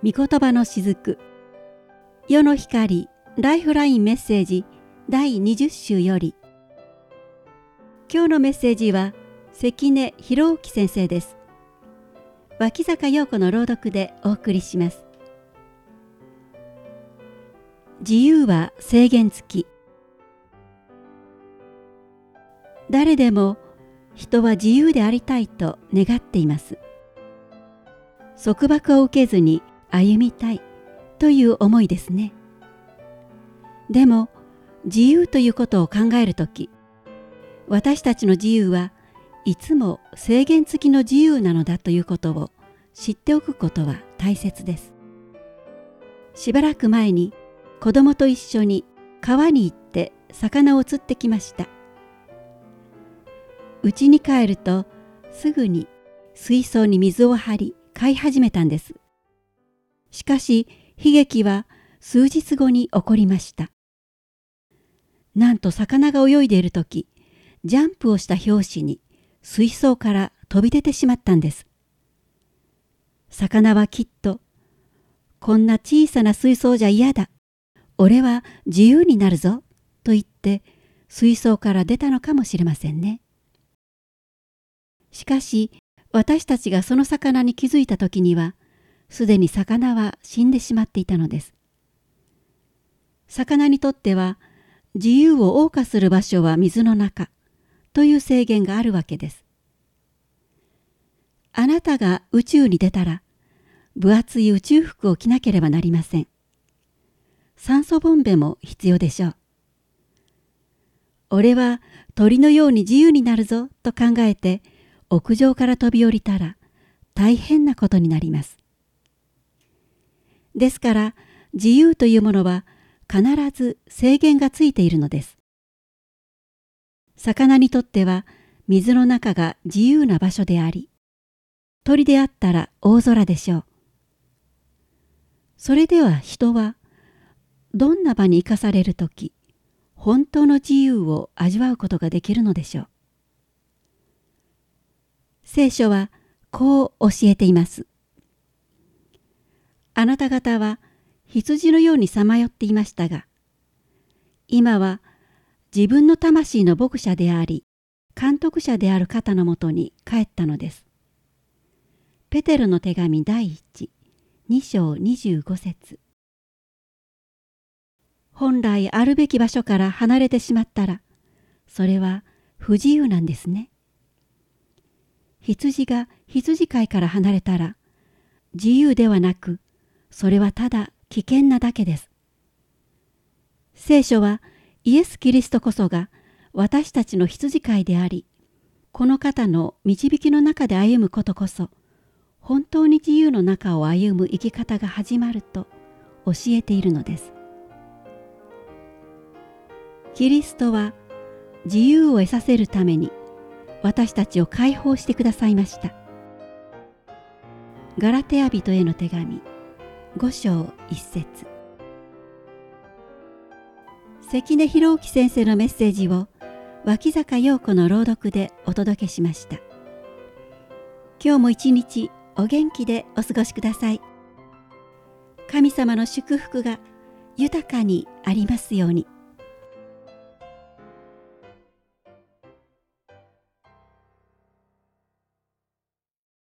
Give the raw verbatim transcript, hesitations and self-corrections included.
御言葉のしずく世の光ライフラインメッセージだいにじゅっ週より。今日のメッセージは関根博之先生です。脇坂陽子の朗読でお送りします。自由は制限付き。誰でも人は自由でありたいと願っています。束縛を受けずに歩みたいという思いですね。でも自由ということを考えるとき、私たちの自由はいつも制限付きの自由なのだということを知っておくことは大切です。しばらく前に子供と一緒に川に行って魚を釣ってきました。家に帰るとすぐに水槽に水を張り飼い始めたんです。しかし悲劇は数日後に起こりました。なんと魚が泳いでいるとき、ジャンプをした拍子に水槽から飛び出てしまったんです。魚はきっと、こんな小さな水槽じゃ嫌だ。俺は自由になるぞ。と言って水槽から出たのかもしれませんね。しかし私たちがその魚に気づいたときには、すでに魚は死んでしまっていたのです。魚にとっては、自由を謳歌する場所は水の中という制限があるわけです。あなたが宇宙に出たら、分厚い宇宙服を着なければなりません。酸素ボンベも必要でしょう。俺は鳥のように自由になるぞと考えて、屋上から飛び降りたら大変なことになります。ですから自由というものは必ず制限がついているのです。魚にとっては水の中が自由な場所であり、鳥であったら大空でしょう。それでは人はどんな場に生かされるとき、本当の自由を味わうことができるのでしょう。聖書はこう教えています。あなた方は羊のようにさまよっていましたが、今は自分の魂の牧者であり、監督者である方のもとに帰ったのです。ペテロの手紙第一、に章にじゅうご節。本来あるべき場所から離れてしまったら、それは不自由なんですね。羊が羊飼いから離れたら、自由ではなく、それはただ危険なだけです。聖書はイエス・キリストこそが私たちの羊飼いであり、この方の導きの中で歩むことこそ、本当に自由の中を歩む生き方が始まると教えているのです。キリストは自由を得させるために私たちを解放してくださいました。ガラテヤ人への手紙ご章いち節。関根博之先生のメッセージを脇坂陽子の朗読でお届けしました。今日も一日お元気でお過ごしください。神様の祝福が豊かにありますように。